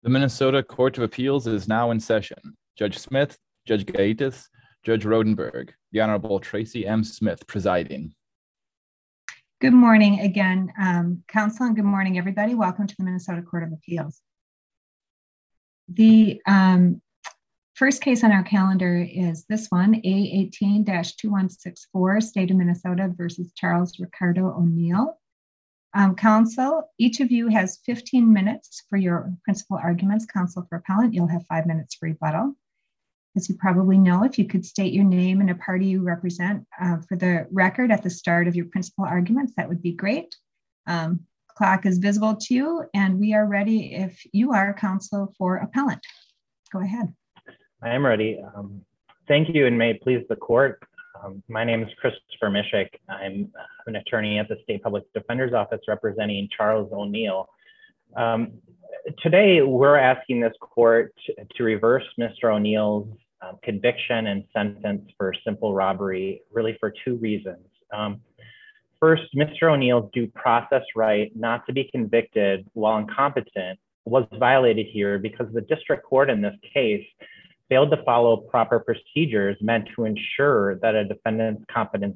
The Minnesota Court of Appeals is now in session. Judge Smith, Judge Gaitis, Judge Rodenberg, the Honorable Tracy M. Smith presiding. Good morning again, Council, and good morning, everybody. Welcome to the Minnesota Court of Appeals. The first case on our calendar is this one, A18-2164, State of Minnesota versus Charles Ricardo O'Neal. Council, each of you has 15 minutes for your principal arguments. Counsel for appellant, you'll have 5 minutes for rebuttal. As you probably know, if you could state your name and a party you represent for the record at the start of your principal arguments, that would be great. Clock is visible to you, and we are ready if you are, Counsel for appellant. Go ahead. I am ready. Thank you, and may it please the court. My name is Christopher Mishik. I'm an attorney at the State Public Defender's Office representing Charles O'Neal. Today, we're asking this court to reverse Mr. O'Neal's conviction and sentence for simple robbery, really for two reasons. First, Mr. O'Neal's due process right not to be convicted while incompetent was violated here because the district court in this case failed to follow proper procedures meant to ensure that a defendant's competent.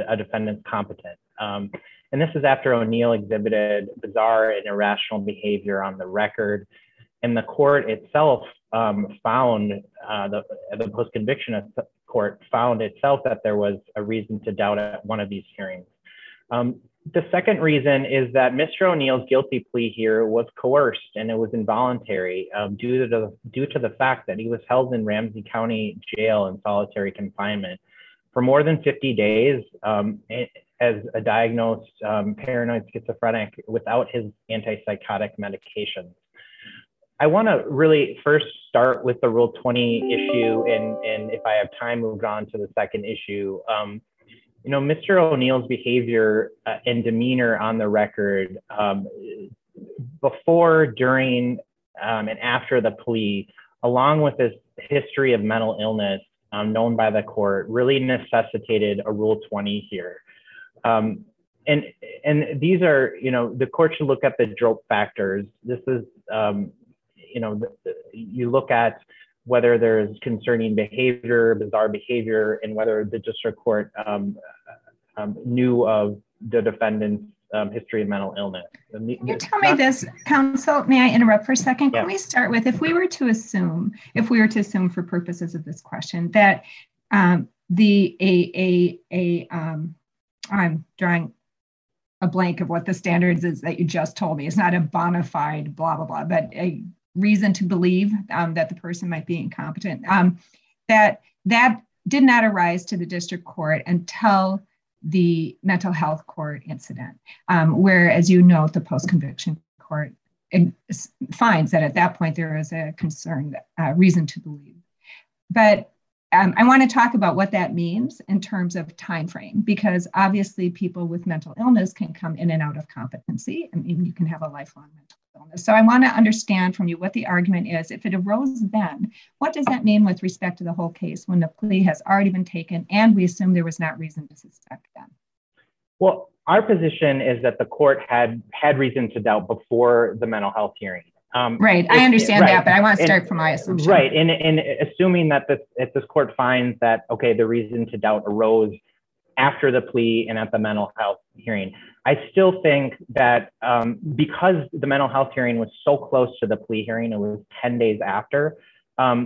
And this is after O'Neal exhibited bizarre and irrational behavior on the record. And the court itself found, the post-conviction court found itself that there was a reason to doubt at one of these hearings. The second reason is that Mr. O'Neal's guilty plea here was coerced and it was involuntary due to the fact that he was held in Ramsey County Jail in solitary confinement for more than 50 days as a diagnosed paranoid schizophrenic without his antipsychotic medications. I want to really first start with the Rule 20 issue, and if I have time, move on to the second issue. Mr. O'Neal's behavior and demeanor on the record before, during, and after the plea, along with his history of mental illness known by the court, really necessitated a Rule 20 here. And these are, the court should look at the DROP factors. This is, you look at whether there's concerning behavior, bizarre behavior, and whether the district court knew of the defendant's history of mental illness. Can you tell me this, Counsel? May I interrupt for a second? Yeah. Can we start with, if we were to assume for purposes of this question that I'm drawing a blank of what the standards is that you just told me. It's not a bona fide blah, blah, blah, but a reason to believe that the person might be incompetent, that did not arise to the district court until the mental health court incident, where, as you know, the post-conviction court finds that at that point there is a concern, reason to believe. But I want to talk about what that means in terms of time frame, because obviously people with mental illness can come in and out of competency, and even you can have a lifelong mental illness. So I want to understand from you what the argument is. If it arose then, what does that mean with respect to the whole case when the plea has already been taken and we assume there was not reason to suspect then? Well, our position is that the court had reason to doubt before the mental health hearing. Right, I understand that, but I want to start from my assumption. Right, and assuming that if this court finds that, okay, the reason to doubt arose after the plea and at the mental health hearing, I still think that because the mental health hearing was so close to the plea hearing, it was 10 days after, I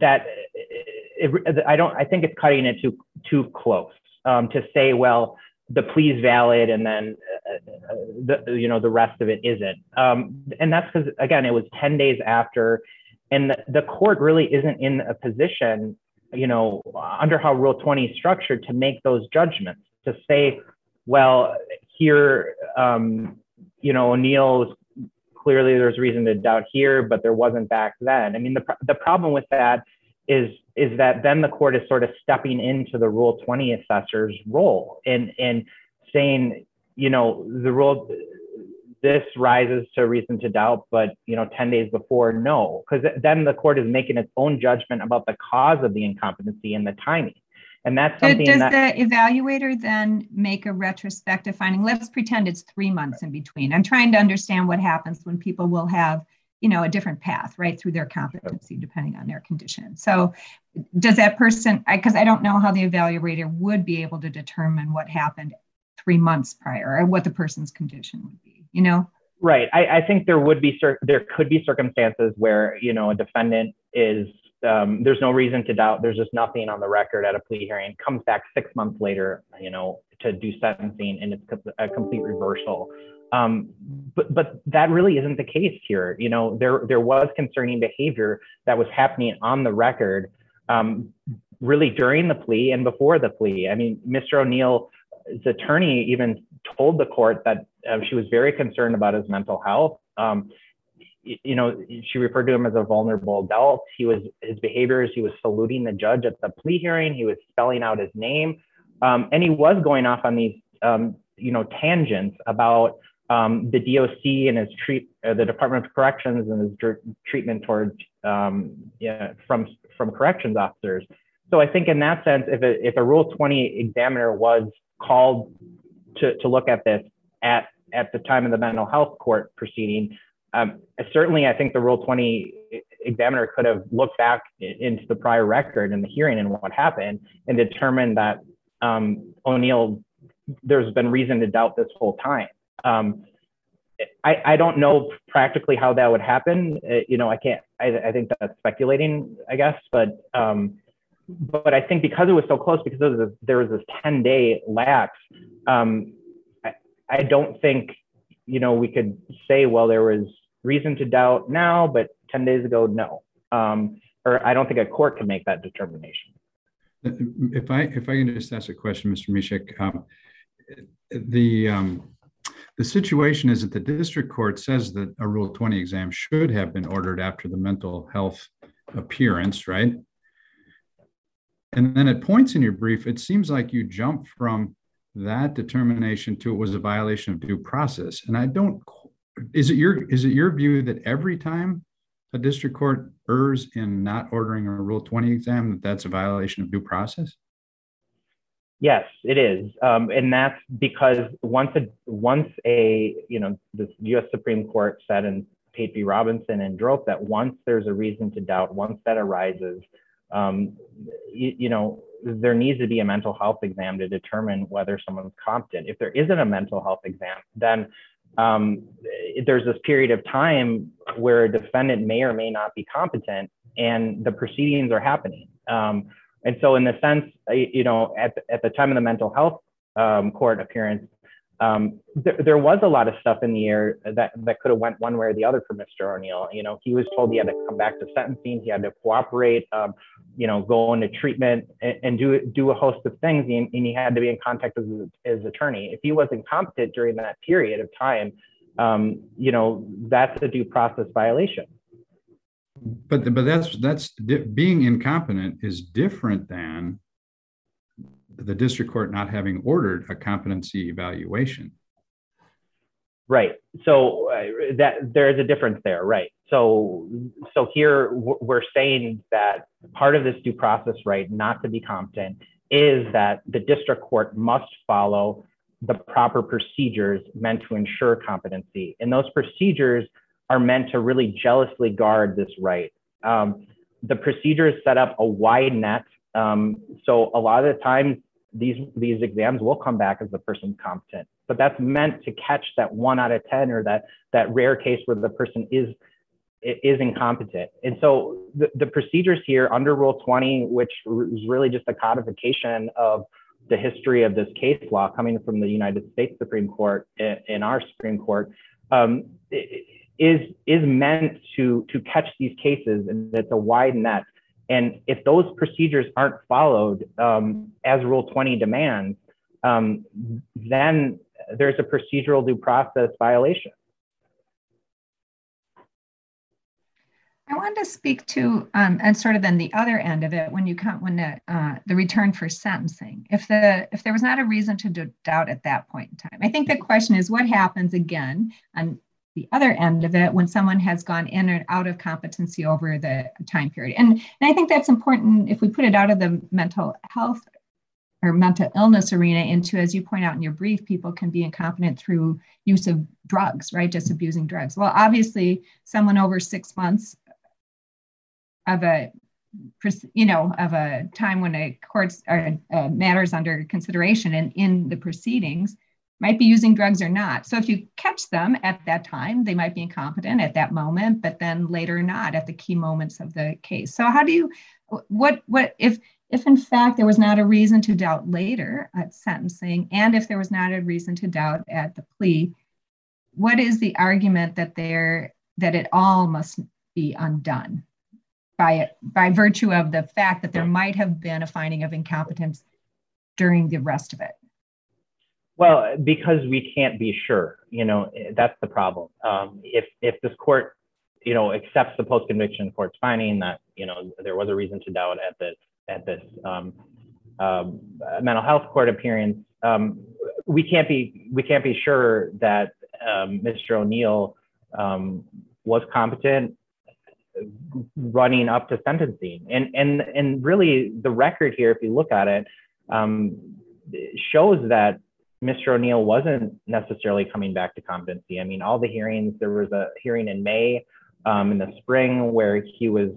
think it's cutting it too close to say, well, the plea is valid and then the rest of it isn't. And that's because, again, it was 10 days after, and the court really isn't in a position, under how Rule 20 is structured, to make those judgments, to say, well, here, O'Neal, clearly there's reason to doubt here, but there wasn't back then. I mean, the problem with that is that then the court is sort of stepping into the Rule 20 assessor's role and saying, the rule, this rises to reason to doubt, but 10 days before, no, because then the court is making its own judgment about the cause of the incompetency and the timing. And that's something Does the evaluator then make a retrospective finding? Let's pretend it's 3 months in between. I'm trying to understand what happens when people will have a different path, right, through their competency, depending on their condition. So does that person, because I don't know how the evaluator would be able to determine what happened 3 months prior or what the person's condition would be, Right. I think there could be circumstances where, a defendant is, there's no reason to doubt, there's just nothing on the record at a plea hearing, comes back 6 months later, to do sentencing, and it's a complete reversal. But that really isn't the case here. There was concerning behavior that was happening on the record, really during the plea and before the plea. I mean, Mr. O'Neill's attorney even told the court that she was very concerned about his mental health. She referred to him as a vulnerable adult. His behaviors, he was saluting the judge at the plea hearing. He was spelling out his name. And he was going off on these, tangents about the DOC and the Department of Corrections and his treatment towards, from corrections officers. So I think in that sense, if a Rule 20 examiner was called to look at this at the time of the mental health court proceeding, certainly I think the Rule 20 examiner could have looked back into the prior record and the hearing and what happened and determined that O'Neill, there's been reason to doubt this whole time. I don't know practically how that would happen. I think that's speculating, I guess, but I think because it was so close, because there was this 10-day lapse, I don't think, we could say, well, there was reason to doubt now, but 10 days ago, no. Or I don't think a court can make that determination. If I can just ask a question, Mr. Mishek, the situation is that the district court says that a Rule 20 exam should have been ordered after the mental health appearance, right? And then at points in your brief, it seems like you jump from that determination to it was a violation of due process. And is it your view that every time a district court errs in not ordering a Rule 20 exam, that's a violation of due process? Yes, it is. And that's because once the U.S. Supreme Court said in Pate v. Robinson and Drope that once there's a reason to doubt, once that arises, there needs to be a mental health exam to determine whether someone's competent. If there isn't a mental health exam, then there's this period of time where a defendant may or may not be competent and the proceedings are happening. And so in the sense, at the time of the mental health court appearance, there was a lot of stuff in the air that could have went one way or the other for Mr. O'Neill. He was told he had to come back to sentencing, he had to cooperate, go into treatment and do a host of things, and he had to be in contact with his attorney. If he was incompetent during that period of time, that's a due process violation. But that's being incompetent is different than the district court not having ordered a competency evaluation. Right. So that there is a difference there. Right. So here we're saying that part of this due process right not to be competent is that the district court must follow the proper procedures meant to ensure competency. And those procedures are meant to really jealously guard this right. The procedures set up a wide net. So a lot of the times these exams will come back as the person's competent, but that's meant to catch that 1 out of 10 or that rare case where the person is incompetent. And so the procedures here under Rule 20, which is really just a codification of the history of this case law coming from the United States Supreme Court and our Supreme Court, is meant to catch these cases, and it's a wide net. And if those procedures aren't followed as Rule 20 demands, then there's a procedural due process violation. I wanted to speak to, and sort of then the other end of it, when the return for sentencing, if there was not a reason to doubt at that point in time. I think the question is what happens again on the other end of it when someone has gone in or out of competency over the time period. And I think that's important if we put it out of the mental health or mental illness arena into, as you point out in your brief, people can be incompetent through use of drugs, right? Just abusing drugs. Well, obviously, someone over 6 months of a time when a court's matters under consideration and in the proceedings might be using drugs or not. So if you catch them at that time, they might be incompetent at that moment, but then later not at the key moments of the case. So how do you, what if in fact there was not a reason to doubt later at sentencing, and if there was not a reason to doubt at the plea, what is the argument that it all must be undone by virtue of the fact that there might have been a finding of incompetence during the rest of it? Well, because we can't be sure, that's the problem. If this court, accepts the post-conviction court's finding that, there was a reason to doubt at this mental health court appearance, we can't be sure that Mr. O'Neal was competent running up to sentencing. And really the record here, if you look at it, shows that Mr. O'Neal wasn't necessarily coming back to competency. I mean, all the hearings, there was a hearing in May, in the spring, where he was,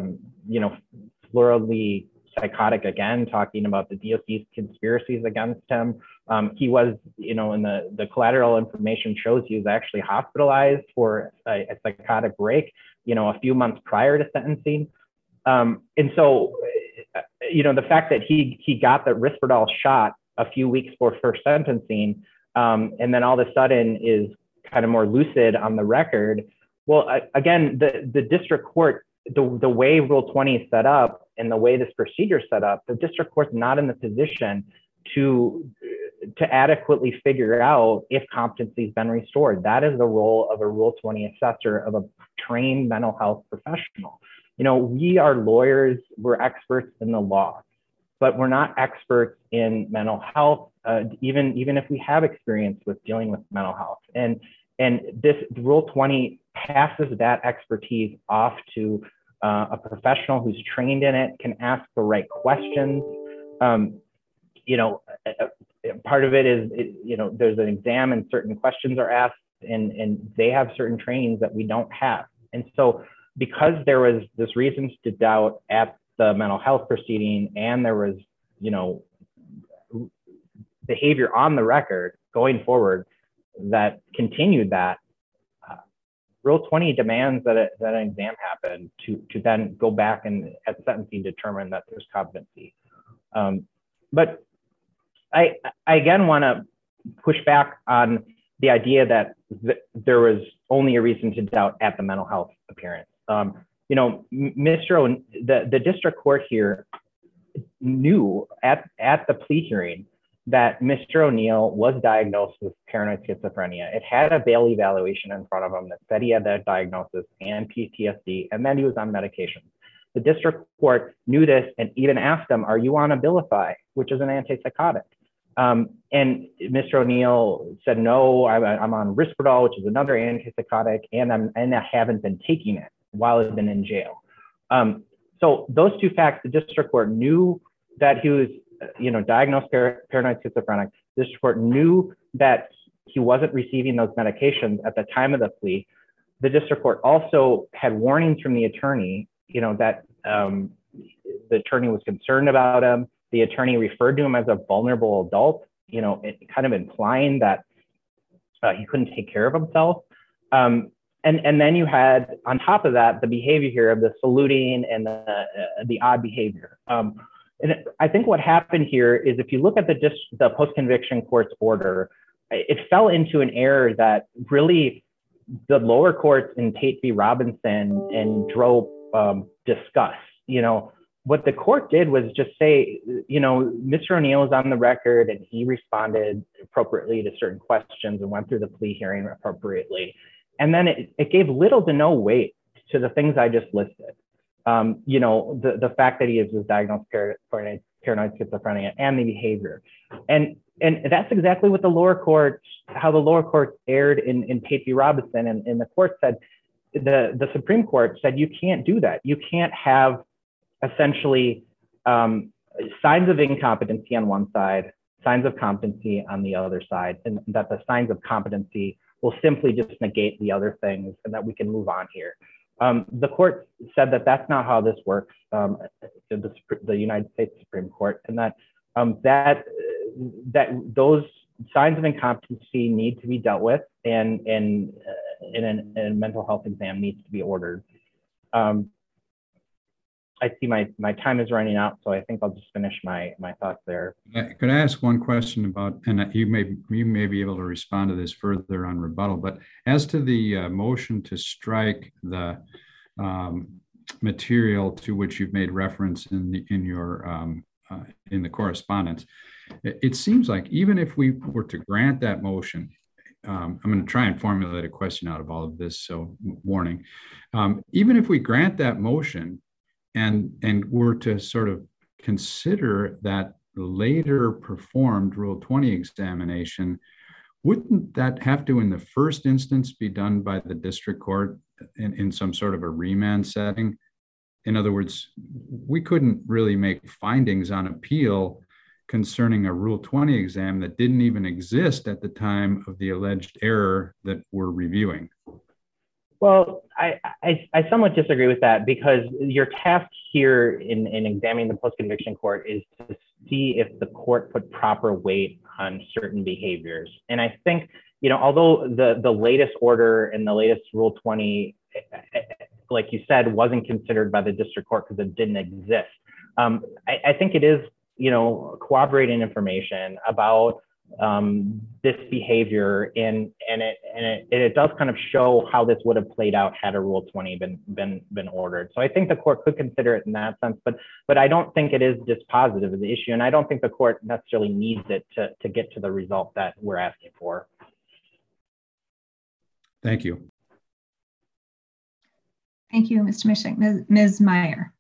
floridly psychotic again, talking about the DOC's conspiracies against him. He was, in the collateral information shows he was actually hospitalized for a psychotic break, a few months prior to sentencing. And so, the fact that he got the Risperdal shot a few weeks before first sentencing, and then all of a sudden is kind of more lucid on the record. Well, again, the district court, the way Rule 20 is set up and the way this procedure is set up, the district court's not in the position to adequately figure out if competency has been restored. That is the role of a Rule 20 assessor, of a trained mental health professional. We are lawyers, we're experts in the law, but we're not experts in mental health, even if we have experience with dealing with mental health. And this Rule 20 passes that expertise off to a professional who's trained in it, can ask the right questions. Part of it is, there's an exam and certain questions are asked, and they have certain trainings that we don't have. And so because there was this reasons to doubt at the mental health proceeding, and there was, behavior on the record going forward that continued that, Rule 20 demands that an exam happen to then go back and at sentencing determine that there's competency. But I again want to push back on the idea that there was only a reason to doubt at the mental health appearance. The district court here knew at the plea hearing that Mr. O'Neal was diagnosed with paranoid schizophrenia. It had a Bailey evaluation in front of him that said he had that diagnosis and PTSD, and then he was on medication. The district court knew this and even asked him, "Are you on Abilify, which is an antipsychotic?" And Mr. O'Neal said, "No, I'm on Risperdal, which is another antipsychotic, and I haven't been taking it while I've been in jail." So those two facts, the district court knew that he was, diagnosed paranoid schizophrenic. The district court knew that he wasn't receiving those medications at the time of the plea. The district court also had warnings from the attorney, that the attorney was concerned about him. The attorney referred to him as a vulnerable adult, it kind of implying that he couldn't take care of himself. And then you had, on top of that, the behavior here of the saluting and the odd behavior. And I think what happened here is, if you look at the post-conviction court's order, it fell into an error that really the lower courts in Tate v. Robinson and Drope discuss. What the court did was just say, Mr. O'Neal was on the record and he responded appropriately to certain questions and went through the plea hearing appropriately. And then it gave little to no weight to the things I just listed. The fact that he was diagnosed paranoid schizophrenia and the behavior. And that's exactly what how the lower court erred in Tate v. Robinson. And the court said, the Supreme Court said, you can't do that. You can't have essentially signs of incompetency on one side, signs of competency on the other side, and that the signs of competency will simply just negate the other things and that we can move on here. The court said that that's not how this works, the United States Supreme Court, and that those signs of incompetency need to be dealt with, and a mental health exam needs to be ordered. I see my time is running out, so I think I'll just finish my thoughts there. Could I ask one question about, and you may be able to respond to this further on rebuttal, but as to the motion to strike the material to which you've made reference in the correspondence, it seems like even if we were to grant that motion, I'm going to try and formulate a question out of all of this, so warning. Even if we grant that motion and were to sort of consider that later performed Rule 20 examination, wouldn't that have to, in the first instance, be done by the district court in some sort of a remand setting? In other words, we couldn't really make findings on appeal concerning a Rule 20 exam that didn't even exist at the time of the alleged error that we're reviewing. Well, I somewhat disagree with that, because your task here in examining the post-conviction court is to see if the court put proper weight on certain behaviors. And I think, although the latest order and the latest Rule 20, like you said, wasn't considered by the district court because it didn't exist, I think it is, corroborating information about this behavior, and it does kind of show how this would have played out had a Rule 20 been ordered. So I think the court could consider it in that sense, but I don't think it is dispositive of the issue, and I don't think the court necessarily needs it to get to the result that we're asking for. Thank you. Thank you, Mr. Mishek. Ms. Meyer.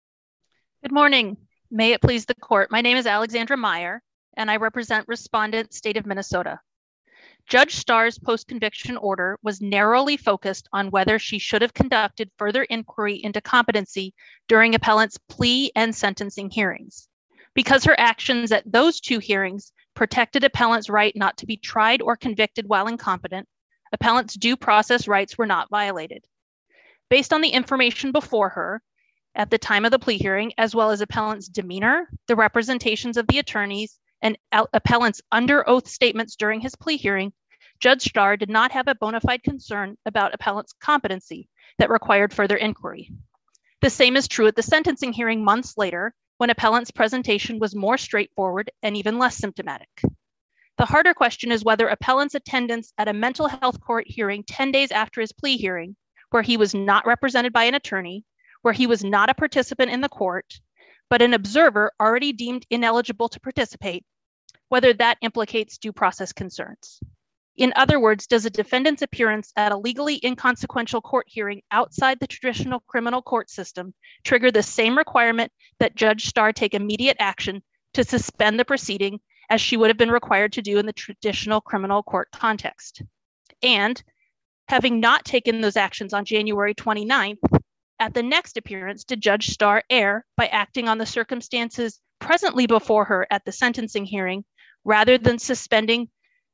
Good morning. May it please the court. My name is Alexandra Meyer, and I represent respondent state of Minnesota. Judge Starr's post-conviction order was narrowly focused on whether she should have conducted further inquiry into competency during appellant's plea and sentencing hearings. Because her actions at those two hearings protected appellant's right not to be tried or convicted while incompetent, appellant's due process rights were not violated. Based on the information before her at the time of the plea hearing, as well as appellant's demeanor, the representations of the attorneys, and appellant's under oath statements during his plea hearing, Judge Starr did not have a bona fide concern about appellant's competency that required further inquiry. The same is true at the sentencing hearing months later, when appellant's presentation was more straightforward and even less symptomatic. The harder question is whether appellant's attendance at a mental health court hearing 10 days after his plea hearing, where he was not represented by an attorney, where he was not a participant in the court, but an observer already deemed ineligible to participate, whether that implicates due process concerns. In other words, does a defendant's appearance at a legally inconsequential court hearing outside the traditional criminal court system trigger the same requirement that Judge Starr take immediate action to suspend the proceeding as she would have been required to do in the traditional criminal court context? And having not taken those actions on January 29th, at the next appearance, did Judge Starr err by acting on the circumstances presently before her at the sentencing hearing, rather than suspending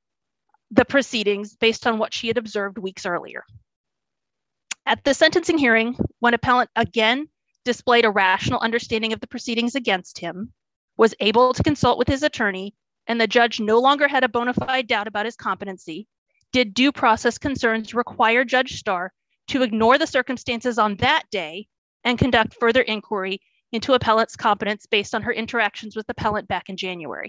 the proceedings based on what she had observed weeks earlier? At the sentencing hearing, when appellant again displayed a rational understanding of the proceedings against him, was able to consult with his attorney, and the judge no longer had a bona fide doubt about his competency, did due process concerns require Judge Starr to ignore the circumstances on that day and conduct further inquiry into appellant's competence based on her interactions with appellant back in January?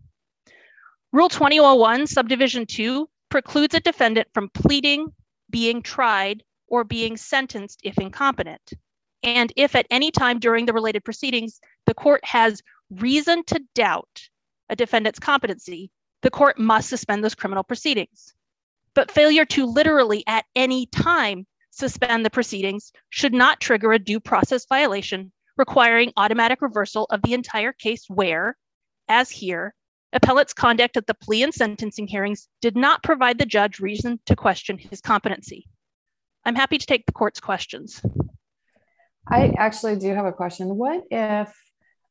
Rule 2001, subdivision 2, precludes a defendant from pleading, being tried, or being sentenced if incompetent. And if at any time during the related proceedings, the court has reason to doubt a defendant's competency, the court must suspend those criminal proceedings. But failure to literally at any time suspend the proceedings should not trigger a due process violation requiring automatic reversal of the entire case where, as here, appellant's conduct at the plea and sentencing hearings did not provide the judge reason to question his competency. I'm happy to take the court's questions. I actually do have a question. What if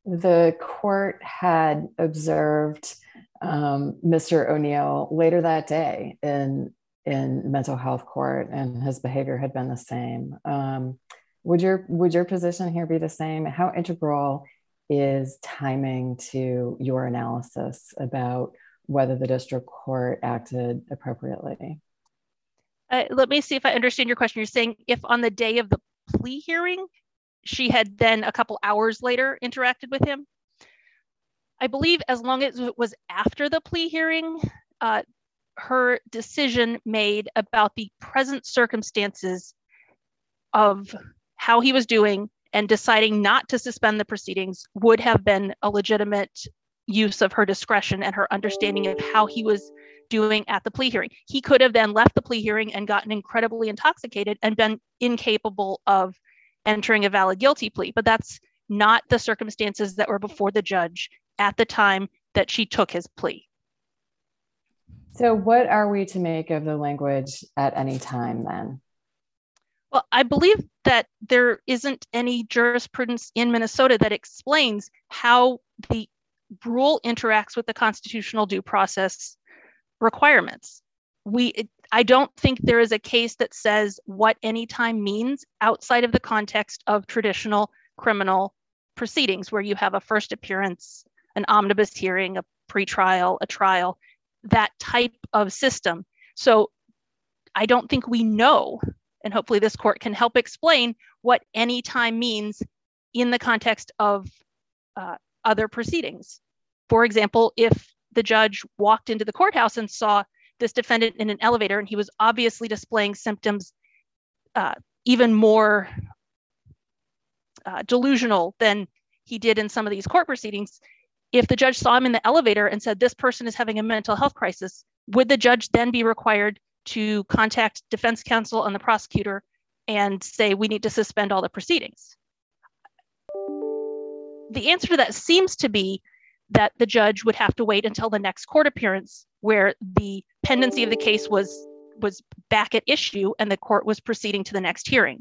the court had observed Mr. O'Neill later that day in mental health court, and his behavior had been the same. Would your position here be the same? How integral is timing to your analysis about whether the district court acted appropriately? Let me see if I understand your question. You're saying if on the day of the plea hearing, she had then a couple hours later interacted with him? I believe as long as it was after the plea hearing, her decision made about the present circumstances of how he was doing and deciding not to suspend the proceedings would have been a legitimate use of her discretion and her understanding of how he was doing at the plea hearing. He could have then left the plea hearing and gotten incredibly intoxicated and been incapable of entering a valid guilty plea, but that's not the circumstances that were before the judge at the time that she took his plea. So what are we to make of the language "at any time" then? Well, I believe that there isn't any jurisprudence in Minnesota that explains how the rule interacts with the constitutional due process requirements. I don't think there is a case that says what any time means outside of the context of traditional criminal proceedings, where you have a first appearance, an omnibus hearing, a pretrial, a trial, that type of system. So I don't think we know, and hopefully this court can help explain what any time means in the context of other proceedings. For example, if the judge walked into the courthouse and saw this defendant in an elevator and he was obviously displaying symptoms even more delusional than he did in some of these court proceedings, if the judge saw him in the elevator and said, this person is having a mental health crisis, would the judge then be required to contact defense counsel and the prosecutor and say, we need to suspend all the proceedings? The answer to that seems to be that the judge would have to wait until the next court appearance where the pendency of the case was back at issue and the court was proceeding to the next hearing.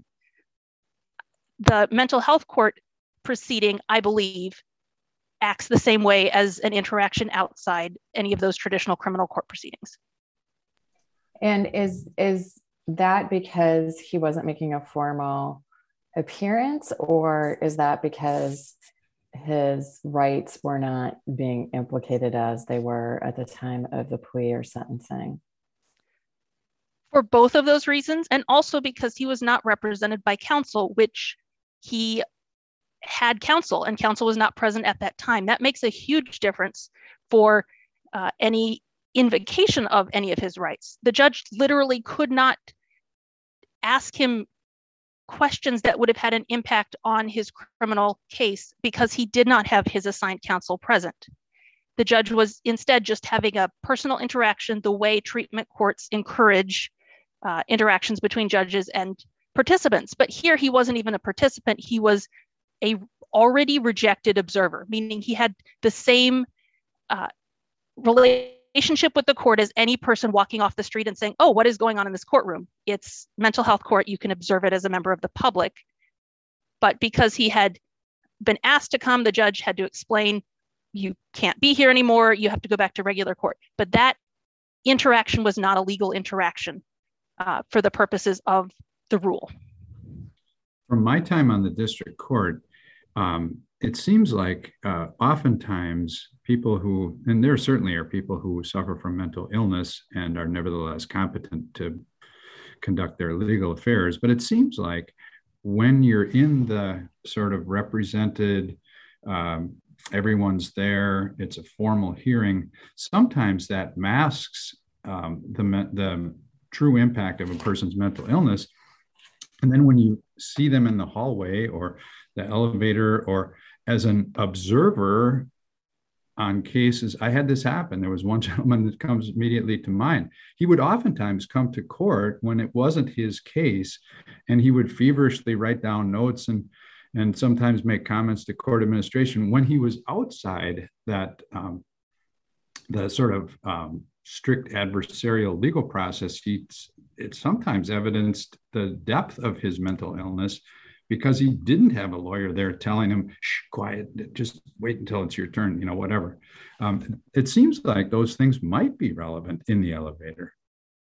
The mental health court proceeding, I believe, acts the same way as an interaction outside any of those traditional criminal court proceedings. And is that because he wasn't making a formal appearance, or is that because his rights were not being implicated as they were at the time of the plea or sentencing? For both of those reasons, and also because he was not represented by counsel, which he had counsel, and counsel was not present at that time. That makes a huge difference for any invocation of any of his rights. The judge literally could not ask him questions that would have had an impact on his criminal case because he did not have his assigned counsel present. The judge was instead just having a personal interaction the way treatment courts encourage interactions between judges and participants. But here he wasn't even a participant. He was a already rejected observer, meaning he had the same relationship with the court as any person walking off the street and saying, oh, what is going on in this courtroom? It's mental health court. You can observe it as a member of the public. But because he had been asked to come, the judge had to explain, you can't be here anymore. You have to go back to regular court. But that interaction was not a legal interaction for the purposes of the rule. From my time on the district court, it seems like oftentimes people who, and there certainly are people who suffer from mental illness and are nevertheless competent to conduct their legal affairs, but it seems like when you're in the sort of represented, everyone's there, it's a formal hearing, sometimes that masks the true impact of a person's mental illness. And then when you see them in the hallway or the elevator or as an observer on cases, I had this happen. There was one gentleman that comes immediately to mind. He would oftentimes come to court when it wasn't his case, and he would feverishly write down notes and sometimes make comments to court administration. When he was outside that, the sort of strict adversarial legal process, it sometimes evidenced the depth of his mental illness because he didn't have a lawyer there telling him, shh, quiet, just wait until it's your turn, whatever. It seems like those things might be relevant in the elevator.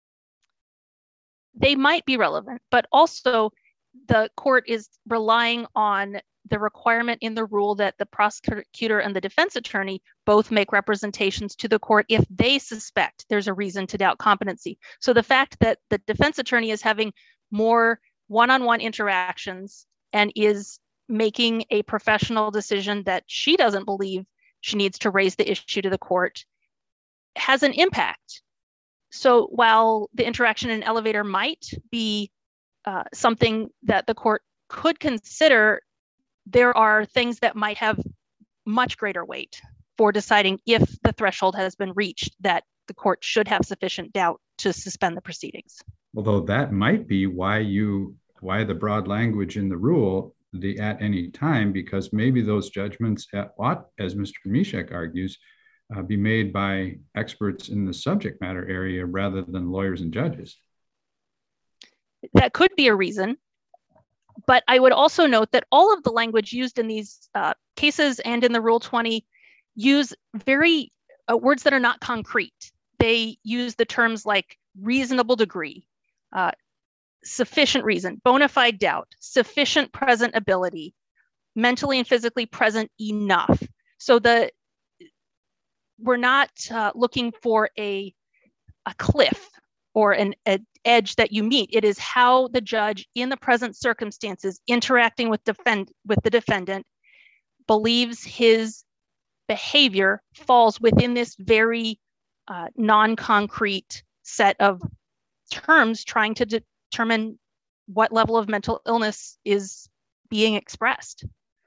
They might be relevant, but also the court is relying on the requirement in the rule that the prosecutor and the defense attorney both make representations to the court if they suspect there's a reason to doubt competency. So the fact that the defense attorney is having more one-on-one interactions and is making a professional decision that she doesn't believe she needs to raise the issue to the court has an impact. So while the interaction in an elevator might be something that the court could consider, there are things that might have much greater weight for deciding if the threshold has been reached that the court should have sufficient doubt to suspend the proceedings. Although that might be why the broad language in the rule, the at any time, because maybe those judgments ought, as Mr. Mishek argues, be made by experts in the subject matter area rather than lawyers and judges. That could be a reason, but I would also note that all of the language used in these cases and in the Rule 20 use very words that are not concrete. They use the terms like reasonable degree, sufficient reason, bona fide doubt, sufficient present ability, mentally and physically present enough. So we're not looking for a cliff or an edge that you meet. It is how the judge in the present circumstances interacting with the defendant believes his behavior falls within this very non-concrete set of terms trying to determine what level of mental illness is being expressed.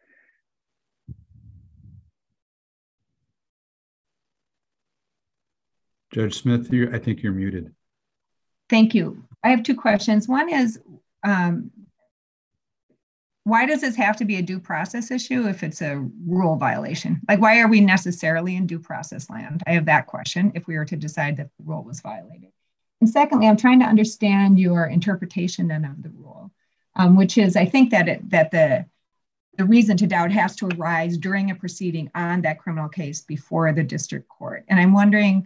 Judge Smith, I think you're muted. Thank you. I have two questions. One is, why does this have to be a due process issue if it's a rule violation? Like, why are we necessarily in due process land? I have that question if we were to decide that the rule was violated. And secondly, I'm trying to understand your interpretation then of the rule, which is, I think that the reason to doubt has to arise during a proceeding on that criminal case before the district court. And I'm wondering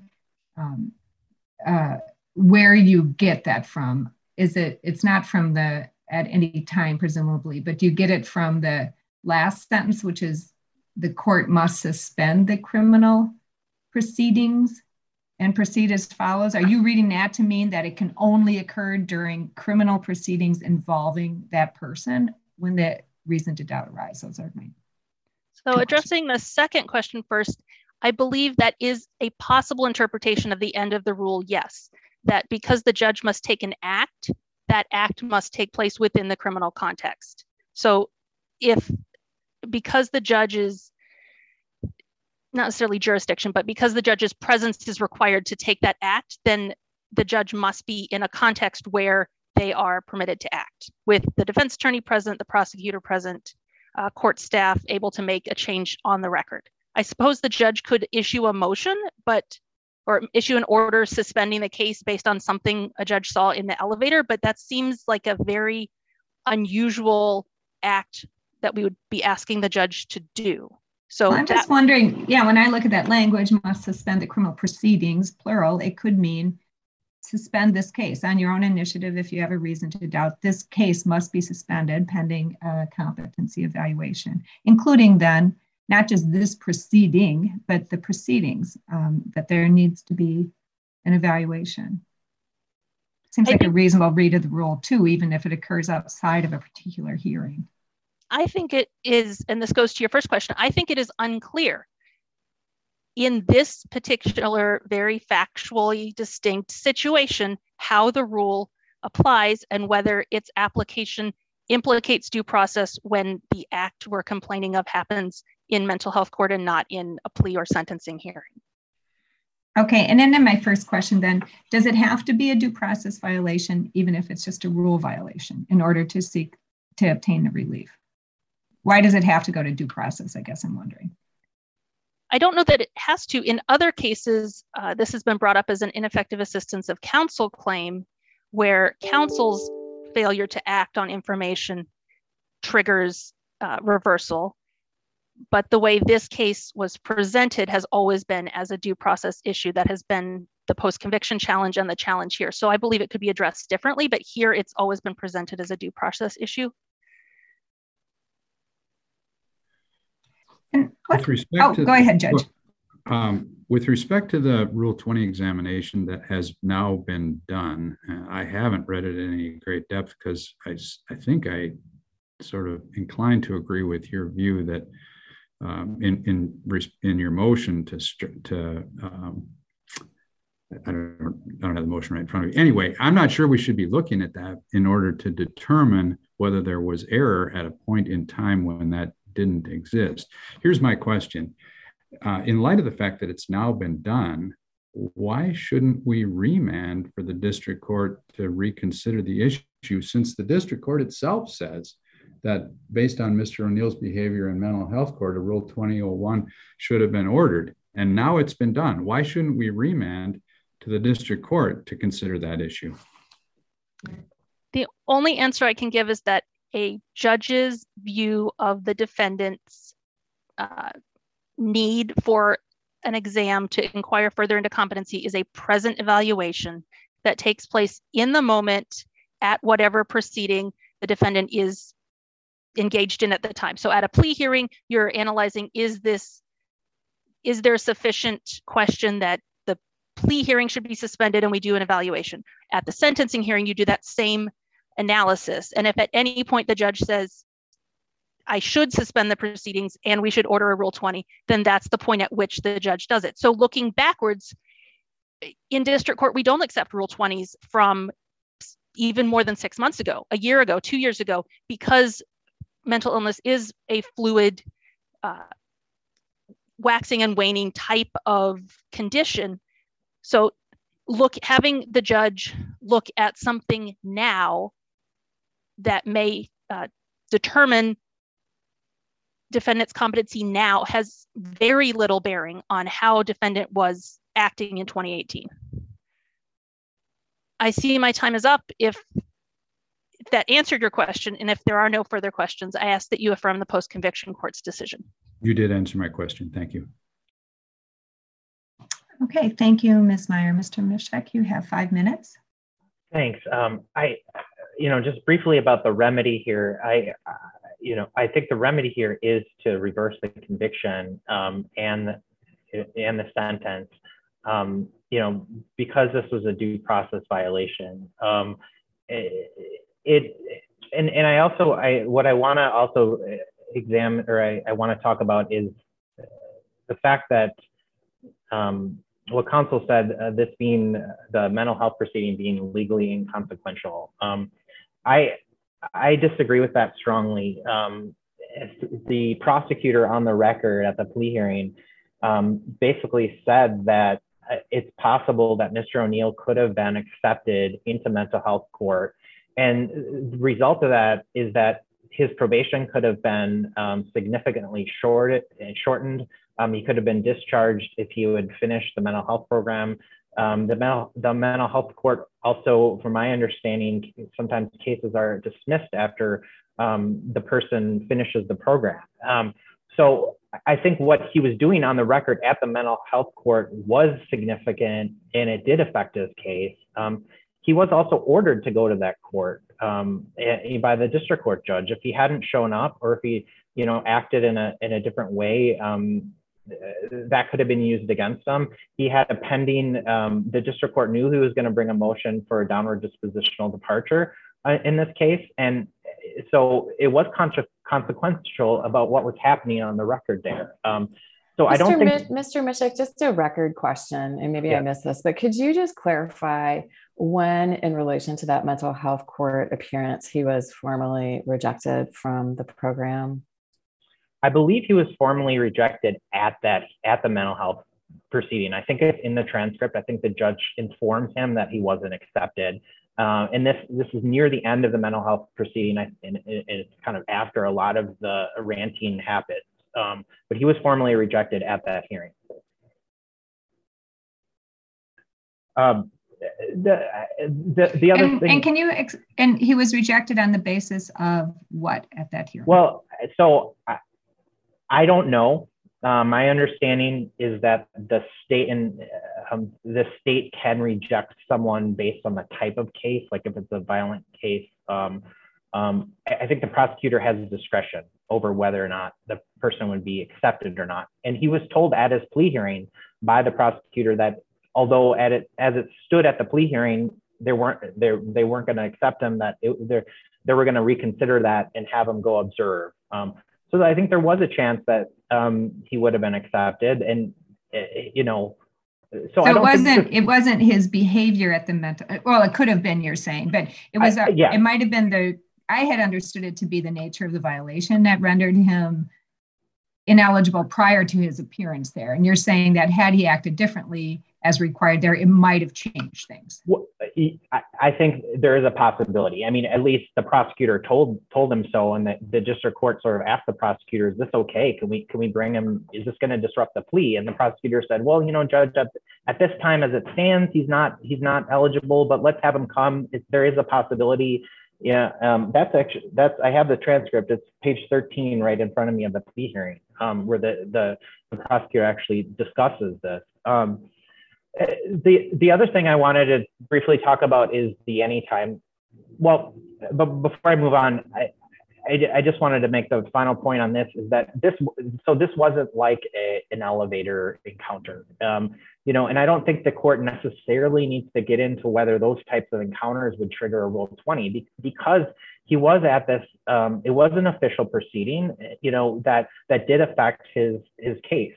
where you get that from. It's not from the at any time, presumably, but do you get it from the last sentence, which is the court must suspend the criminal proceedings and proceed as follows? Are you reading that to mean that it can only occur during criminal proceedings involving that person when the reason to doubt arises? Those are my So addressing the second question first, I believe that is a possible interpretation of the end of the rule, yes. That because the judge must take an act, that act must take place within the criminal context. So because the judge's, not necessarily jurisdiction, but because the judge's presence is required to take that act, then the judge must be in a context where they are permitted to act, with the defense attorney present, the prosecutor present, court staff able to make a change on the record. I suppose the judge could issue a motion, or issue an order suspending the case based on something a judge saw in the elevator, but that seems like a very unusual act that we would be asking the judge to do. So I'm just wondering, when I look at that language, must suspend the criminal proceedings, plural, it could mean suspend this case on your own initiative if you have a reason to doubt. This case must be suspended pending a competency evaluation, including then not just this proceeding, but the proceedings, that there needs to be an evaluation. Seems like a reasonable read of the rule too, even if it occurs outside of a particular hearing. I think it is, and this goes to your first question, I think it is unclear in this particular very factually distinct situation how the rule applies and whether its application implicates due process when the act we're complaining of happens in mental health court and not in a plea or sentencing hearing. Okay, and then my first question then, does it have to be a due process violation even if it's just a rule violation in order to seek to obtain the relief? Why does it have to go to due process, I guess I'm wondering. I don't know that it has to. In other cases, this has been brought up as an ineffective assistance of counsel claim where counsel's failure to act on information triggers reversal. But the way this case was presented has always been as a due process issue that has been the post-conviction challenge and the challenge here. So I believe it could be addressed differently, but here it's always been presented as a due process issue. With respect to, go ahead, Judge. With respect to the Rule 20 examination that has now been done, I haven't read it in any great depth because I think I sort of inclined to agree with your view that in your motion I don't have the motion right in front of me. Anyway, I'm not sure we should be looking at that in order to determine whether there was error at a point in time when that didn't exist. Here's my question. In light of the fact that it's now been done, why shouldn't we remand for the district court to reconsider the issue, since the district court itself says that based on Mr. O'Neill's behavior in mental health court, a Rule 2001 should have been ordered, and now it's been done? Why shouldn't we remand to the district court to consider that issue? The only answer I can give is that a judge's view of the defendant's need for an exam to inquire further into competency is a present evaluation that takes place in the moment at whatever proceeding the defendant is engaged in at the time. So at a plea hearing, you're analyzing, is there sufficient question that the plea hearing should be suspended, and we do an evaluation. At the sentencing hearing, you do that same analysis. And if at any point the judge says, I should suspend the proceedings and we should order a Rule 20, then that's the point at which the judge does it. So looking backwards, in district court, we don't accept Rule 20s from even more than 6 months ago, a year ago, 2 years ago, because mental illness is a fluid, waxing and waning type of condition. So having the judge look at something now that may determine defendant's competency now has very little bearing on how defendant was acting in 2018. I see my time is up. If that answered your question, and if there are no further questions, I ask that you affirm the post-conviction court's decision. You did answer my question. Thank you. Okay, thank you, Ms. Meyer. Mr. Mishek, you have 5 minutes. Thanks. Just briefly about the remedy here. I think the remedy here is to reverse the conviction and the sentence. Because this was a due process violation. What I want to also examine, or I want to talk about, is the fact that what counsel said, this being the mental health proceeding being legally inconsequential. I disagree with that strongly. The prosecutor on the record at the plea hearing basically said that it's possible that Mr. O'Neill could have been accepted into mental health court. And the result of that is that his probation could have been significantly shortened. He could have been discharged if he would finish the mental health program. The mental health court also, from my understanding, sometimes cases are dismissed after the person finishes the program. So I think what he was doing on the record at the mental health court was significant, and it did affect his case. He was also ordered to go to that court by the district court judge. If he hadn't shown up, or if he, acted in a different way, that could have been used against him. He had a pending, the district court knew he was going to bring a motion for a downward dispositional departure in this case. And so it was consequential about what was happening on the record there. So I don't think— Mr. Mishek, just a record question, and maybe I missed this, but could you just clarify when, in relation to that mental health court appearance, he was formally rejected from the program? I believe he was formally rejected at the mental health proceeding. I think it's in the transcript. I think the judge informed him that he wasn't accepted. And this is near the end of the mental health proceeding, and it's kind of after a lot of the ranting happened. But he was formally rejected at that hearing. The other thing. And can you, and he was rejected on the basis of what at that hearing? Well, so I don't know. My understanding is that the state can reject someone based on the type of case, like if it's a violent case. I think the prosecutor has discretion over whether or not the person would be accepted or not. And he was told at his plea hearing by the prosecutor that although as it stood at the plea hearing, they weren't going to accept him, that they were going to reconsider that and have him go observe. So I think there was a chance that he would have been accepted, and So it wasn't his behavior at the mental. Well, it could have been, you're saying, but it was. It might have been I had understood it to be the nature of the violation that rendered him ineligible prior to his appearance there. And you're saying that had he acted differently as required there, it might have changed things. Well, I think there is a possibility. I mean, at least the prosecutor told him so, and the district court sort of asked the prosecutor, "Is this okay? Can we bring him? Is this going to disrupt the plea?" And the prosecutor said, "Well, Judge, at this time as it stands, he's not eligible, but let's have him come. There is a possibility." Yeah, I have the transcript. It's page 13 right in front of me of the plea hearing, where the prosecutor actually discusses this. The other thing I wanted to briefly talk about is the anytime. Well, but before I move on, I just wanted to make the final point on this, is that this wasn't like an elevator encounter, and I don't think the court necessarily needs to get into whether those types of encounters would trigger a Rule 20, because he was at this, it was an official proceeding, that did affect his case.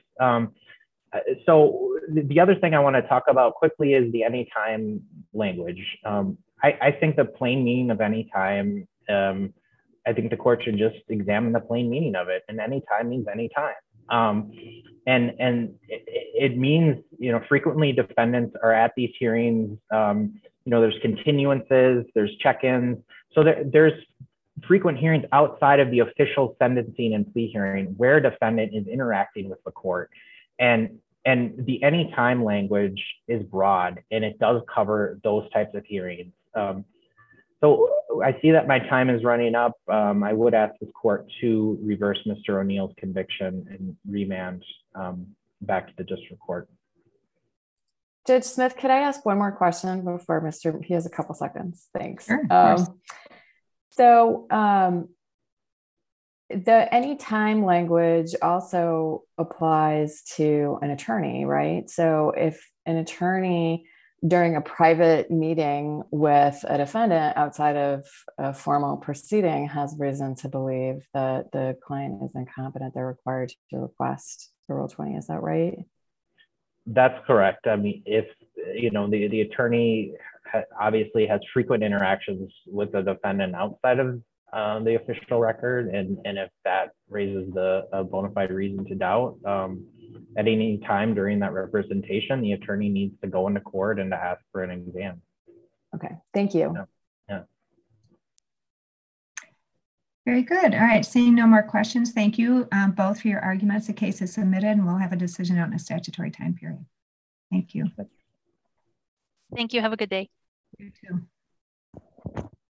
So the other thing I want to talk about quickly is the anytime language. I think the plain meaning of anytime, I think the court should just examine the plain meaning of it, and anytime means anytime. And it means, frequently defendants are at these hearings, there's continuances, there's check-ins. So there's frequent hearings outside of the official sentencing and plea hearing where a defendant is interacting with the court. And the anytime language is broad, and it does cover those types of hearings. So I see that my time is running up. I would ask this court to reverse Mr. O'Neill's conviction and remand back to the district court. Judge Smith, could I ask one more question before he has a couple seconds? Thanks. Sure, the anytime language also applies to an attorney, right? So if an attorney during a private meeting with a defendant outside of a formal proceeding has reason to believe that the client is incompetent, they're required to request the Rule 20. Is that right? That's correct. I mean, if the attorney obviously has frequent interactions with the defendant outside of the official record, and if that raises a bona fide reason to doubt, at any time during that representation, the attorney needs to go into court and to ask for an exam. Okay, thank you. Yeah. Very good. All right, seeing no more questions, thank you both for your arguments. The case is submitted, and we'll have a decision out in a statutory time period. Thank you. Thank you. Have a good day. You too.